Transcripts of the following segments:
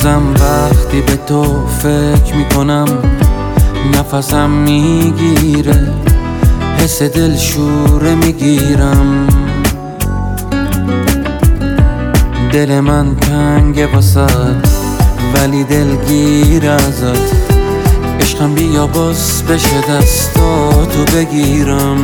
هنوزم وقتی به تو فکر میکنم نفسم میگیره، حس دلشوره میگیرم. دل من تنگه واسد ولی دلگیر ازت، عشقم بیا باز بشه دستاتو بگیرم.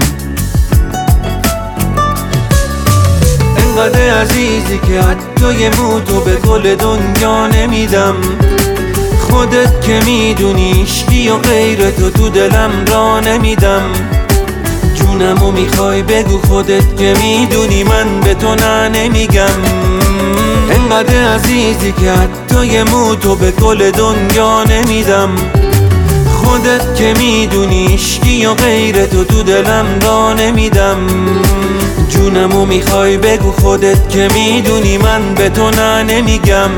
انقدر عزیزی که حتی یه موتو به گل دنیا نمیدم. خودت که میدونی عشقی و غیر تو دلم را نمیدم. جونمو میخوای بگو خودت که میدونی من به تو نه نمیگم. انقدر عزیزی که حتی یه موتو به گل دنیا نمیدم. خودت که میدونی عشقی و غیر تو دلم را نمیدم. جونمو میخوای بگو خودت که میدونی من به تو نه نمیگم.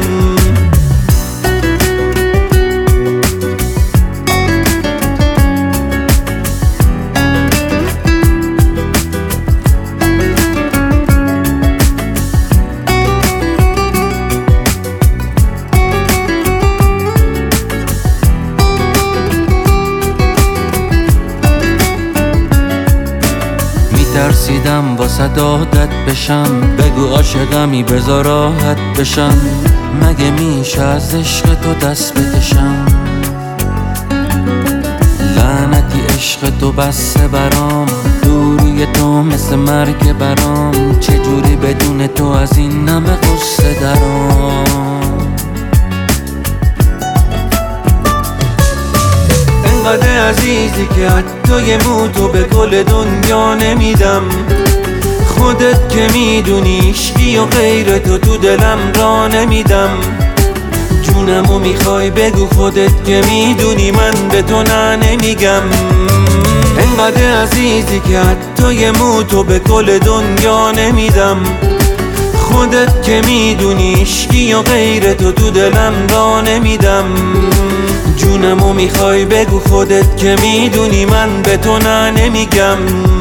ترسیدم واسه عادت بشم، بگو عاشقمی بذار راحت بشم. مگه میشه از عشق تو دست بکشم؟ لعنتی عشق تو بسه برام، دوری تو مثل مرگ برام. چجوری بدون تو از این نمه قصه درام؟ انقدر عزیزی که حتی یه موتو به گل دنیا نمیدم. خودت که میدونی عشقی و غیر تو دلم را نمیدم. جونمو میخوای بگو خودت که میدونی من به تو نه نمیگم. انقدر عزیزی که حتی یه موتو به گل دنیا نمیدم. خودت که میدونی عشقی و غیر تو دلم را نمیدم. جونمو میخوای بگو خودت که میدونی من به تو نه نمیگم.